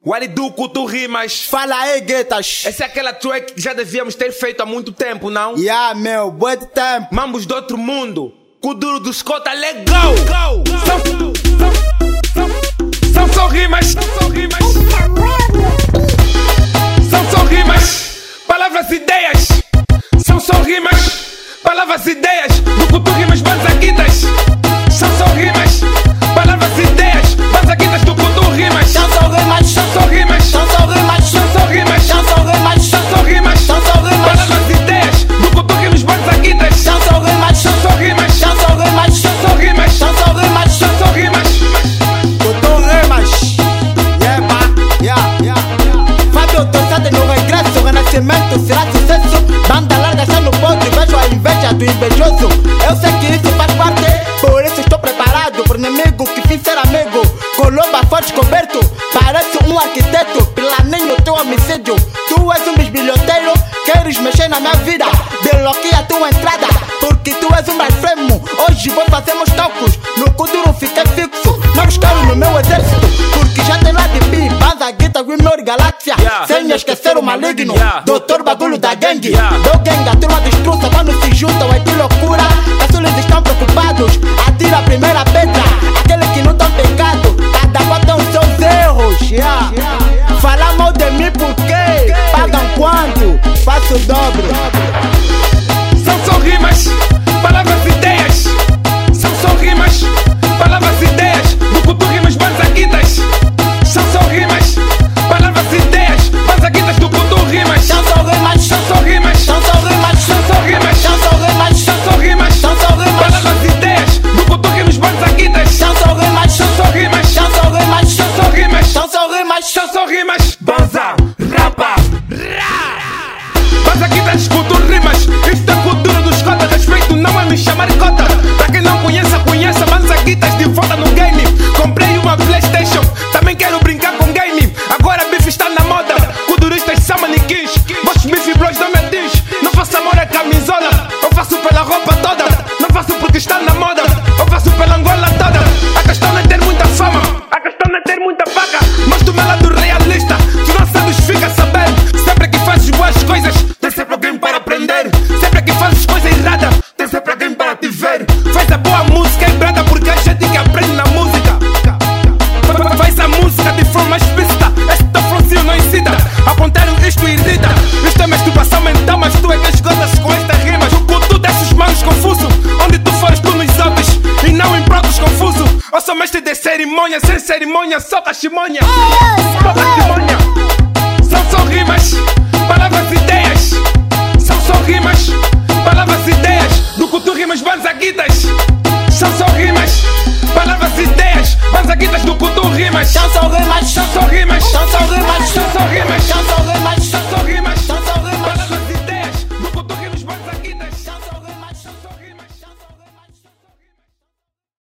Waliduco, tu rimas. Fala aí, guetas. Essa é aquela track que já devíamos ter feito há muito tempo, não? Meu, bué de tempo. Mambos do outro mundo. Kuduro dos Cota, legal. São só rimas. São só rimas. Palavras e ideias. São só rimas. Palavras e ideias. Do Kutu rimas banzaquitas. São só rimas. Palavras e ideias. Banzaquitas do Kutu rimas. São só rimas. São só rimas. São só rimas. São só rimas. São só rimas. São só rimas. São só rimas. Palavras e ideias. Do Kutu rimas banzaquitas. São só rimas. São só rimas. São só rimas. São só rimas. São só rimas. São só rimas. Kutu rimas. Fábio Tossade no regresso, o renascimento será sucesso. Banda larga está no ponto e vejo a inveja do invejoso. Eu sei que isso faz parte, por isso estou preparado pro inimigo que fiz ser amigo. Colomba forte coberto, parece um arquiteto. Planinho teu homicídio, tu és um bisbilhoteiro. Queres mexer na minha vida, desbloqueia a tua entrada, porque tu és um blasfemo. Hoje vou fazer meus tocos, no Kuduro fiquei fixo. Não buscaram no meu exército, porque já tem lá de bi. Banza, guita, Grimor, Galáxia, sem esquecer o maligno, doutor bagulho da gangue. Do gangue, a turma destruça, quando se juntam é de loucura. Caçules estão preocupados, atira a primeira pedra. Aquele que não tá pecado, cada qual tem os seus erros. Fala mal de mim porque pagam quanto? Faço o dobro. São só rimas, palavras e ideias. São só rimas, palavras e ideias. Do Kutu rimas banzaquitas. São só rimas, palavras e ideias. Banzaquitas do Kutu rimas. São só rimas. São só rimas. São só rimas. São só rimas. São só rimas. São só rimas. São só rimas. Palavras e ideias. Do Kutu rimas banzaquitas. São só rimas. São só rimas. São só rimas. São só rimas. São só rimas. São só rimas. Banza, rapa, banzaquitas, Kutu rimas. Isto é cultura dos Cota. Respeito não é me chamar cota. Pra quem não conhece, conheça. Banzaquitas de volta no game. Comprei uma PlayStation, também quero brincar com game. Agora bife está na moda. Kuduristas são manequins. Vossos bife bros não me atinge. Não faço amor a camisola, eu faço pela roupa toda. Não faço porque está na moda, eu faço pela Angola toda. A questão não é ter muita fama, a questão não é ter muita vaca. Mostra o meu lado realista, tu não sabes, fica sabendo. Sempre que fazes boas coisas, tem sempre alguém para aprender. Sempre que fazes coisa errada, tem sempre alguém para te ver. Faz a boa música e brada, porque a gente que aprende na música. Faz a música de forma explícita. Este teu fronzinho não incita. Ao contrário, isto irrita. Isto é masturbação mental, mas tu é que esgotas com estas rimas. O Kutu desses manos confuso. Onde tu fores, tu nos ouves e não em pratos confuso. Eu sou mestre de cerimônia, sem cerimônia, só cachimonha. Só cachimonha. São só rimas, palavras e ideias. São só rimas, palavras e ideias. Do Kutu rimas banzaquitas. São só rimas, palavras e ideias. Banzaquitas do Kutu rimas. São só rimas.